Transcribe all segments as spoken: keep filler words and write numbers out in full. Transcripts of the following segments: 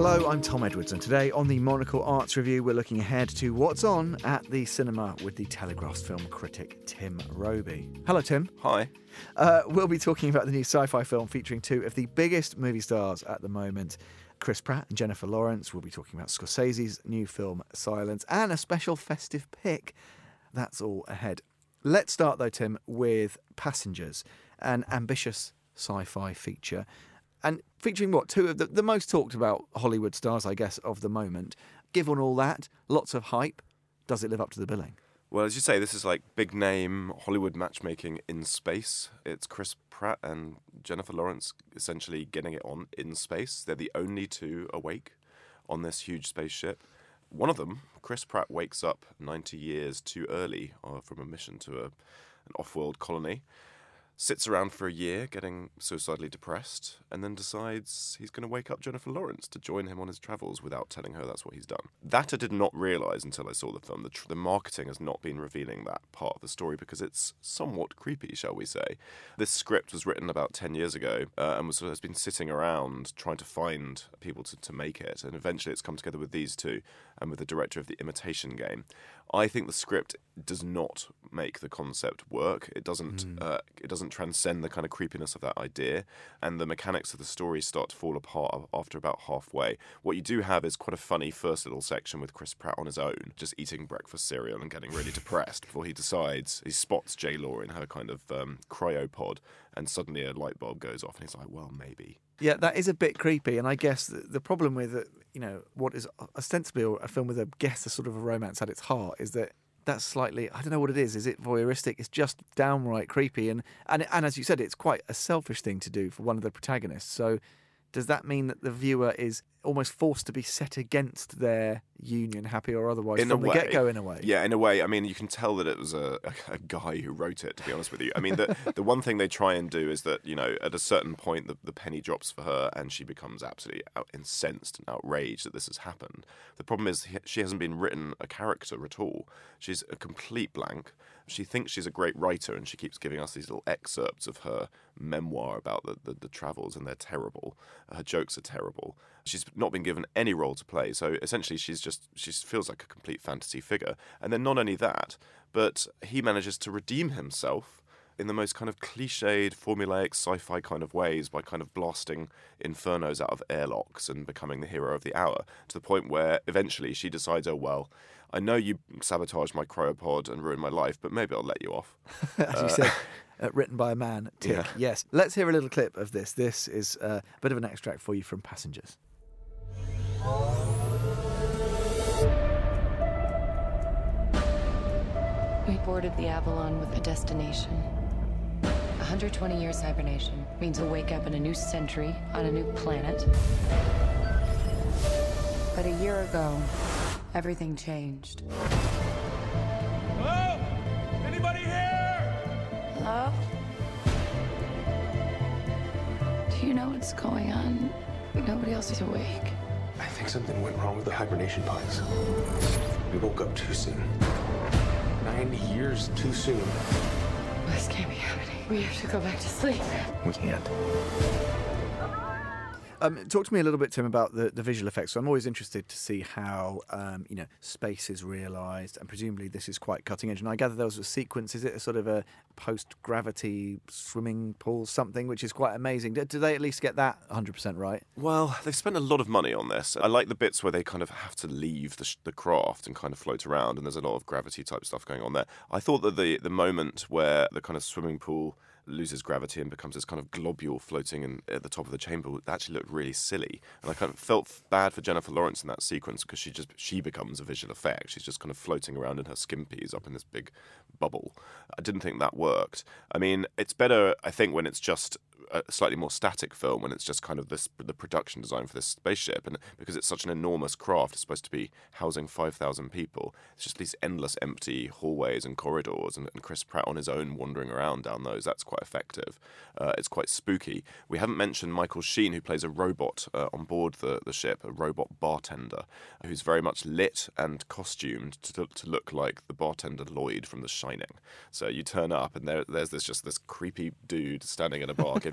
Hello, I'm Tom Edwards, and today on the Monocle Arts Review, we're looking ahead to what's on at the cinema with the Telegraph's film critic Tim Robey. Hello, Tim. Hi. Uh, we'll be talking about the new sci-fi film featuring two of the biggest movie stars at the moment, Chris Pratt and Jennifer Lawrence. We'll be talking about Scorsese's new film Silence and a special festive pick. That's all ahead. Let's start, though, Tim, with Passengers, an ambitious sci-fi feature. And featuring what? Two of the, the most talked about Hollywood stars, I guess, of the moment. Given all that, lots of hype. Does it live up to the billing? Well, as you say, this is like big name Hollywood matchmaking in space. It's Chris Pratt and Jennifer Lawrence essentially getting it on in space. They're the only two awake on this huge spaceship. One of them, Chris Pratt, wakes up ninety years too early uh, from a mission to a, an off-world colony. Sits around for a year, getting suicidally depressed, and then decides he's going to wake up Jennifer Lawrence to join him on his travels without telling her that's what he's done. That I did not realise until I saw the film. The, tr- the marketing has not been revealing that part of the story because it's somewhat creepy, shall we say. This script was written about ten years ago uh, and was, has been sitting around trying to find people to, to make it, and eventually it's come together with these two and with the director of The Imitation Game. I think the script does not make the concept work. It doesn't. Mm. Uh, it doesn't transcend the kind of creepiness of that idea, and the mechanics of the story start to fall apart after about halfway. What you do have is quite a funny first little section with Chris Pratt on his own, just eating breakfast cereal and getting really depressed before he decides he spots J Law in her kind of um, cryopod, and suddenly a light bulb goes off, and he's like, "Well, maybe." Yeah, that is a bit creepy, and I guess the, the problem with it, you know, what is ostensibly a film with a guess a sort of a romance at its heart is that that's slightly, I don't know what it is. Is it voyeuristic? It's just downright creepy, and and and as you said, it's quite a selfish thing to do for one of the protagonists. So does that mean that the viewer is almost forced to be set against their union, happy or otherwise, in from the way, get-go in a way? Yeah, in a way. I mean, you can tell that it was a, a, a guy who wrote it, to be honest with you. I mean, the, the one thing they try and do is that, you know, at a certain point, the, the penny drops for her and she becomes absolutely out, incensed and outraged that this has happened. The problem is she hasn't been written a character at all. She's a complete blank. She thinks she's a great writer and she keeps giving us these little excerpts of her memoir about the, the, the travels, and they're terrible. Her jokes are terrible. She's not been given any role to play, so essentially she's just she feels like a complete fantasy figure. And then not only that, but he manages to redeem himself in the most kind of cliched, formulaic sci-fi kind of ways by kind of blasting infernos out of airlocks and becoming the hero of the hour, to the point where eventually she decides, oh, well, I know you sabotaged my cryopod and ruined my life, but maybe I'll let you off. As you uh, said, uh, written by a man, tick. Yeah. Yes. Let's hear a little clip of this. This is uh, a bit of an extract for you from Passengers. We boarded the Avalon with a destination. one hundred twenty years hibernation means we'll wake up in a new century on a new planet. But a year ago, everything changed. Hello? Anybody here? Hello? Do you know what's going on? Nobody else is awake. I think something went wrong with the hibernation pods. We woke up too soon. ninety years too soon. This can't be happening. We have to go back to sleep. We can't. Um, talk to me a little bit, Tim, about the, the visual effects. So I'm always interested to see how um, you know space is realised, and presumably this is quite cutting edge. And I gather there was a sequence. Is it a sort of a post-gravity swimming pool, something which is quite amazing? Do, do they at least get that one hundred percent right? Well, they've spent a lot of money on this. I like the bits where they kind of have to leave the, sh- the craft and kind of float around, and there's a lot of gravity-type stuff going on there. I thought that the, the moment where the kind of swimming pool loses gravity and becomes this kind of globule floating in, at the top of the chamber, it actually looked really silly. And I kind of felt bad for Jennifer Lawrence in that sequence because she just she becomes a visual effect. She's just kind of floating around in her skimpies up in this big bubble. I didn't think that worked. I mean, it's better, I think, when it's just a slightly more static film, when it's just kind of this the production design for this spaceship, and because it's such an enormous craft, it's supposed to be housing five thousand people. It's just these endless empty hallways and corridors, and, and Chris Pratt on his own wandering around down those. That's quite effective. Uh, it's quite spooky. We haven't mentioned Michael Sheen, who plays a robot uh, on board the, the ship, a robot bartender, who's very much lit and costumed to, to look like the bartender Lloyd from The Shining. So you turn up, and there, there's this just this creepy dude standing in a bar giving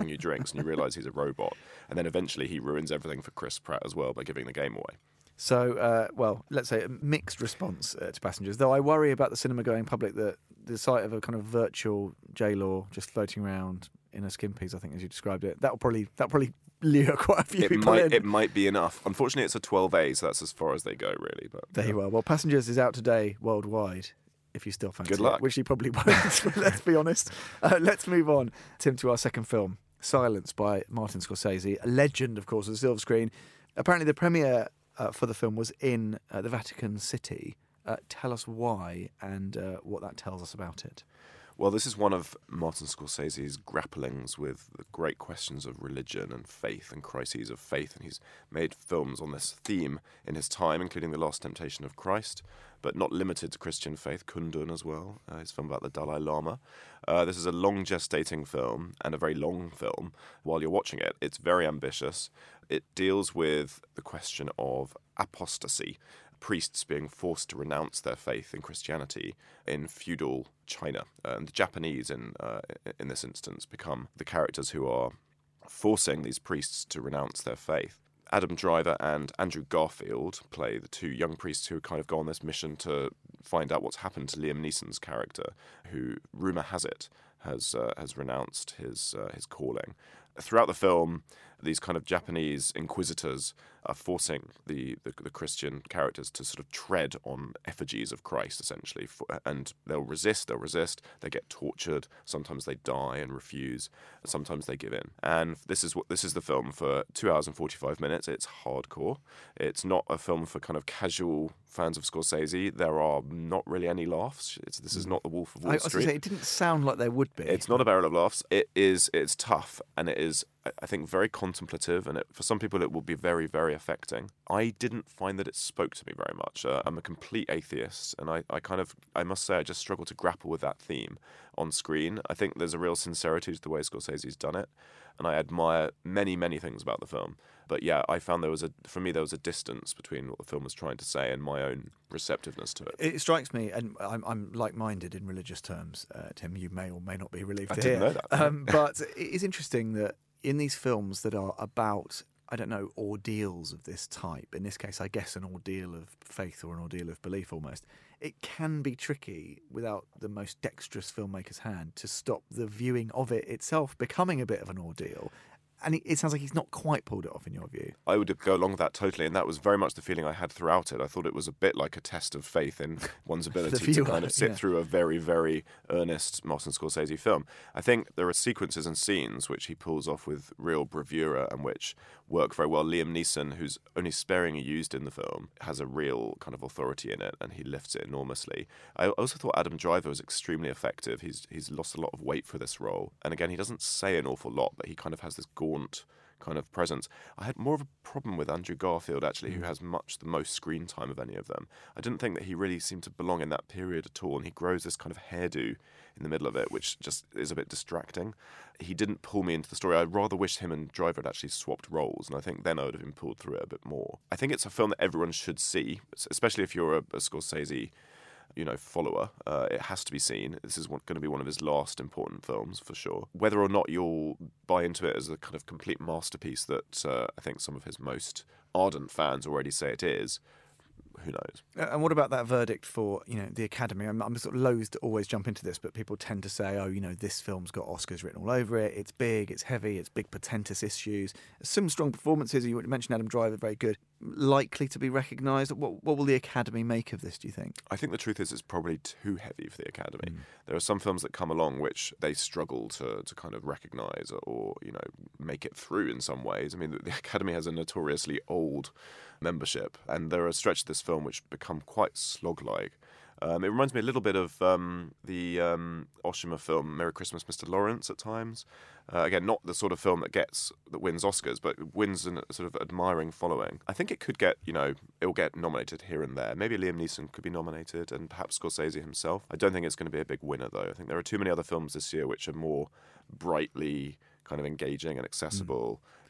serving you drinks, and you realise he's a robot. And then eventually he ruins everything for Chris Pratt as well by giving the game away. So, uh, well, let's say a mixed response uh, to Passengers, though I worry about the cinema-going public that the sight of a kind of virtual J-Law just floating around in a skin piece, I think, as you described it, that'll probably that'll probably lure quite a few It people might in. it might be enough. Unfortunately, it's a twelve A, so that's as far as they go, really. But There you are. Well, Passengers is out today worldwide, if you still fancy Good luck. it, which you probably won't, but let's be honest. Uh, let's move on, Tim, to our second film, Silence by Martin Scorsese, a legend, of course, of the silver screen. Apparently the premiere uh, for the film was in uh, the Vatican City. Uh, tell us why and uh, what that tells us about it. Well, this is one of Martin Scorsese's grapplings with the great questions of religion and faith and crises of faith, and he's made films on this theme in his time, including The Last Temptation of Christ, but not limited to Christian faith, Kundun as well, uh, his film about the Dalai Lama. Uh, this is a long gestating film and a very long film. While you're watching it, it's very ambitious. It deals with the question of apostasy, priests being forced to renounce their faith in Christianity in feudal China. And the Japanese, in uh, in this instance, become the characters who are forcing these priests to renounce their faith. Adam Driver and Andrew Garfield play the two young priests who kind of go on this mission to find out what's happened to Liam Neeson's character, who, rumour has it, has uh, has renounced his uh, his calling. Throughout the film, these kind of Japanese inquisitors are forcing the, the, the Christian characters to sort of tread on effigies of Christ, essentially. And they'll resist, they'll resist, they get tortured, sometimes they die and refuse, sometimes they give in. And this is what this is the film for two hours and forty-five minutes. It's hardcore. It's not a film for kind of casual fans of Scorsese. There are not really any laughs. It's, this is not The Wolf of Wall I was Street. going to say, it didn't sound like there would be. It's not a barrel of laughs. It is. It's tough, and it is, I think, very contemplative, and it, for some people it will be very, very affecting. I didn't find that it spoke to me very much. Uh, I'm a complete atheist, and I, I kind of, I must say, I just struggle to grapple with that theme on screen. I think there's a real sincerity to the way Scorsese's done it, and I admire many, many things about the film. But yeah, I found there was a, for me, there was a distance between what the film was trying to say and my own receptiveness to it. It strikes me, and I'm, I'm like-minded in religious terms, uh, Tim, you may or may not be relieved I to didn't hear. know that. Um, but it is interesting that in these films that are about, I don't know, ordeals of this type, in this case, I guess an ordeal of faith or an ordeal of belief almost, it can be tricky without the most dexterous filmmaker's hand to stop the viewing of it itself becoming a bit of an ordeal. And it, it sounds like he's not quite pulled it off in your view. I would go along with that totally, and that was very much the feeling I had throughout it. I thought it was a bit like a test of faith in one's ability to viewer, kind of sit yeah. through a very, very earnest Martin Scorsese film. I think there are sequences and scenes which he pulls off with real bravura and which work very well. Liam Neeson, who's only sparingly used in the film, has a real kind of authority in it, and he lifts it enormously. I also thought Adam Driver was extremely effective. He's he's lost a lot of weight for this role, and again, he doesn't say an awful lot, but he kind of has this gaunt kind of presence. I had more of a problem with Andrew Garfield, actually, who has much the most screen time of any of them. I didn't think that he really seemed to belong in that period at all, and he grows this kind of hairdo in the middle of it, which just is a bit distracting. He didn't pull me into the story. I rather wished him and Driver had actually swapped roles, and I think then I would have been pulled through it a bit more. I think it's a film that everyone should see, especially if you're a, a Scorsese you know, follower. Uh, it has to be seen. This is going to be one of his last important films, for sure. Whether or not you'll buy into it as a kind of complete masterpiece that uh, I think some of his most ardent fans already say it is, who knows? And what about that verdict for, you know, the Academy? I'm, I'm sort of loath to always jump into this, but people tend to say, oh, you know, this film's got Oscars written all over it. It's big, it's heavy, it's big, portentous issues. Some strong performances. You mentioned Adam Driver, very good. Likely to be recognised. What, what will the Academy make of this, do you think? I think the truth is it's probably too heavy for the Academy. Mm. There are some films that come along which they struggle to, to kind of recognise or, you know, make it through in some ways. I mean, the Academy has a notoriously old membership, and there are stretches of this film which become quite slog-like. Um, it reminds me a little bit of um, the um, Oshima film Merry Christmas, Mister Lawrence at times. Uh, again, not the sort of film that gets that wins Oscars, but wins a sort of admiring following. I think it could get, you know, it will get nominated here and there. Maybe Liam Neeson could be nominated, and perhaps Scorsese himself. I don't think it's going to be a big winner, though. I think there are too many other films this year which are more brightly kind of engaging and accessible. Mm.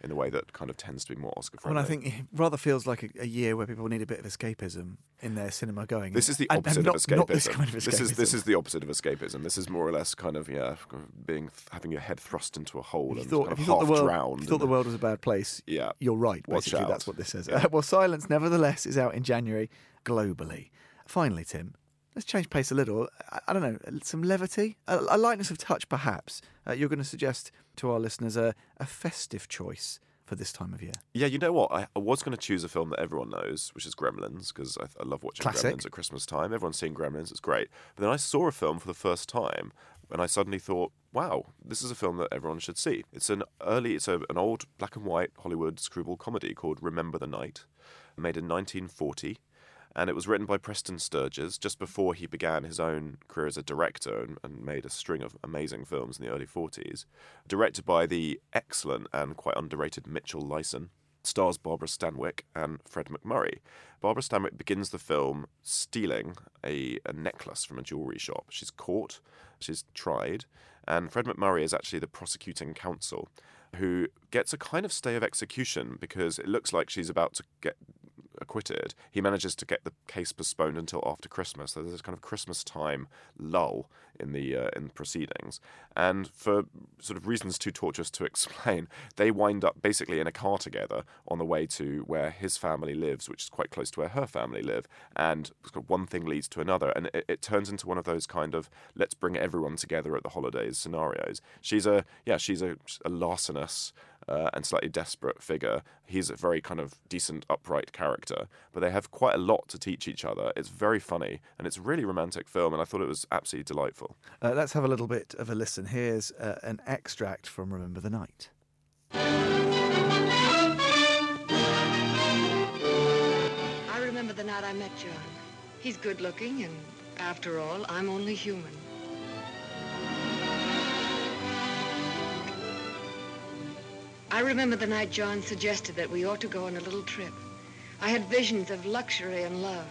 in the way that kind of tends to be more Oscar Well, friendly. I think it rather feels like a, a year where people need a bit of escapism in their cinema going. This is the And- opposite and not, of escapism. Not this kind of escapism. This is this is the opposite of escapism. This is more or less kind of yeah, being having your head thrust into a hole If you and thought, kind if of you thought half the world, drowned. if you thought the and- world was a bad place, Yeah. you're right. Watch Basically, out. that's what this says. Uh, well, Silence, nevertheless, is out in January globally. Finally, Tim, let's change pace a little. I, I don't know, some levity, a, a lightness of touch, perhaps. Uh, you're going to suggest to our listeners a, a festive choice for this time of year. Yeah, you know what? I, I was going to choose a film that everyone knows, which is Gremlins, because I, I love watching Classic. Gremlins at Christmas time. Everyone's seen Gremlins, it's great. But then I saw a film for the first time, and I suddenly thought, wow, this is a film that everyone should see. It's an early, it's a, an old black and white Hollywood screwball comedy called Remember the Night, made in nineteen forty. And it was written by Preston Sturges just before he began his own career as a director and, and made a string of amazing films in the early forties. Directed by the excellent and quite underrated Mitchell Lyson. Stars Barbara Stanwyck and Fred McMurray. Barbara Stanwyck begins the film stealing a, a necklace from a jewellery shop. She's caught, she's tried, and Fred McMurray is actually the prosecuting counsel who gets a kind of stay of execution because it looks like she's about to get acquitted. He manages to get the case postponed until after Christmas. So there's this kind of Christmas time lull in the uh, in proceedings, and for sort of reasons too tortuous to explain, they wind up basically in a car together on the way to where his family lives, which is quite close to where her family live, and one thing leads to another, and it, it turns into one of those kind of let's bring everyone together at the holidays scenarios. She's a yeah, she's a, a larcenous Uh, and slightly desperate figure. He's a very kind of decent, upright character, but they have quite a lot to teach each other. It's very funny, and it's a really romantic film, and I thought it was absolutely delightful. Uh, let's have a little bit of a listen. Here's uh, an extract from Remember the Night. I remember the night I met John. He's good looking, and after all, I'm only human. I remember the night John suggested that we ought to go on a little trip. I had visions of luxury and love.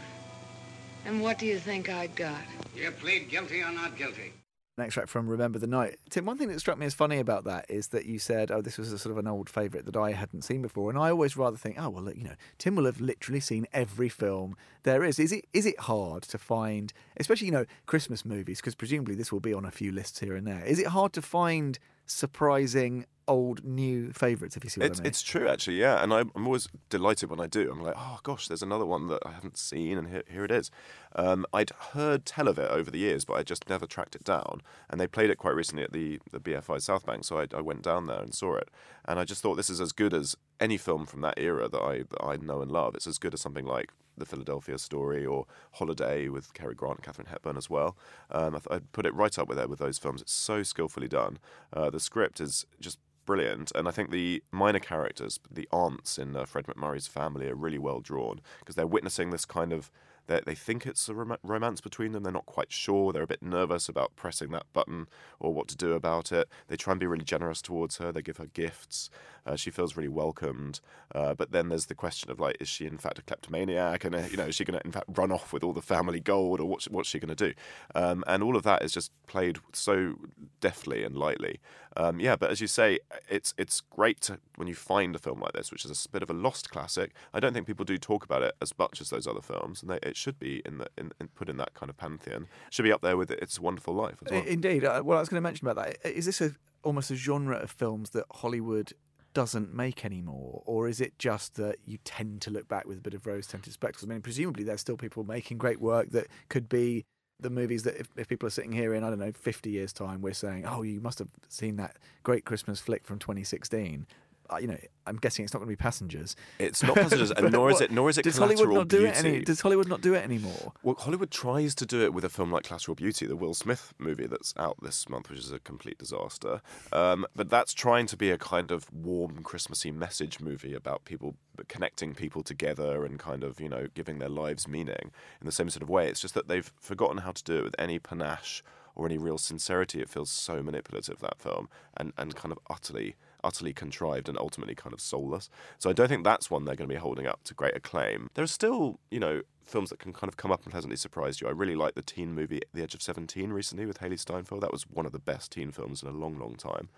And what do you think I got? You plead guilty or not guilty? An extract from Remember the Night. Tim, one thing that struck me as funny about that is that you said, oh, this was a sort of an old favourite that I hadn't seen before. And I always rather think, oh, well, look, you know, Tim will have literally seen every film there is. Is it is it hard to find, especially, you know, Christmas movies, because presumably this will be on a few lists here and there. Is it hard to find surprising old new favourites, if you see what It's, I mean? it's true, actually, yeah. And I'm, I'm always delighted when I do. I'm like, oh, gosh, there's another one that I haven't seen, and here, here it is. Um, I'd heard tell of it over the years, but I just never tracked it down. And they played it quite recently at the, the B F I South Bank, so I, I went down there and saw it. And I just thought this is as good as any film from that era that I, that I know and love. It's as good as something like The Philadelphia Story or Holiday with Cary Grant and Katharine Hepburn as well. Um, I th- I'd put it right up with there with those films. It's so skillfully done. Uh, the script is just brilliant, and I think the minor characters, the aunts in uh, Fred McMurray's family, are really well drawn because they're witnessing this kind of. They they think it's a rom- romance between them. They're not quite sure. They're a bit nervous about pressing that button or what to do about it. They try and be really generous towards her. They give her gifts. Uh, she feels really welcomed. Uh, but then there's the question of like, is she in fact a kleptomaniac? And uh, you know, is she going to in fact run off with all the family gold, or what's what's she going to do? Um, and all of that is just played so deftly and lightly. Um, yeah, but as you say, it's it's great to, when you find a film like this, which is a bit of a lost classic. I don't think people do talk about it as much as those other films, and they, it should be in the in, in, put in that kind of pantheon. It should be up there with It's a Wonderful Life as well. Indeed. Uh, well, I was going to mention about that. Is this a, almost a genre of films that Hollywood doesn't make anymore, or is it just that you tend to look back with a bit of rose-tinted spectacles? I mean, presumably there's still people making great work that could be the movies that if, if people are sitting here in, I don't know, fifty years' time, we're saying, oh, you must have seen that great Christmas flick from twenty sixteen. Uh, you know, I'm guessing it's not going to be Passengers. It's not Passengers, and nor is it nor is it does Collateral Hollywood not do Beauty. it any, Does Hollywood not do it anymore? Well, Hollywood tries to do it with a film like Collateral Beauty, the Will Smith movie that's out this month, which is a complete disaster. Um, but that's trying to be a kind of warm, Christmassy message movie about people connecting people together and kind of, you know, giving their lives meaning in the same sort of way. It's just that they've forgotten how to do it with any panache or any real sincerity. It feels so manipulative, that film, and, and kind of utterly... utterly contrived and ultimately kind of soulless. So I don't think that's one they're going to be holding up to great acclaim. There are still, you know, films that can kind of come up and pleasantly surprise you. I really like the teen movie The Edge of seventeen recently with Haley Steinfeld. That was one of the best teen films in a long, long time.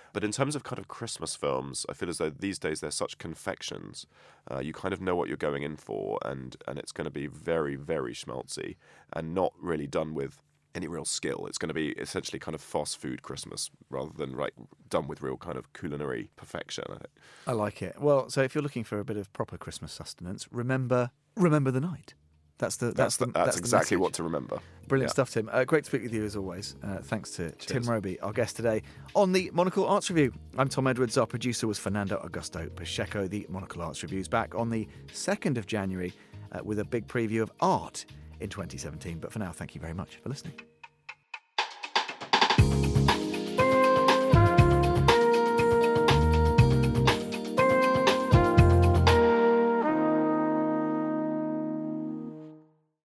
But in terms of kind of Christmas films, I feel as though these days they're such confections. Uh, you kind of know what you're going in for, and, and it's going to be very, very schmaltzy and not really done with any real skill. It's going to be essentially kind of fast food Christmas rather than right done with real kind of culinary perfection, I think. I like it. Well, so if you're looking for a bit of proper Christmas sustenance, remember remember the night. That's the That's, that's, the, the, that's, that's exactly the what to remember. Brilliant Yeah. stuff, Tim. Uh, great to speak with you as always. Uh, thanks to Cheers. Tim Roby, our guest today on the Monocle Arts Review. I'm Tom Edwards. Our producer was Fernando Augusto Pacheco. The Monocle Arts Review's back on the second of January uh, with a big preview of art in twenty seventeen. But for now, thank you very much for listening.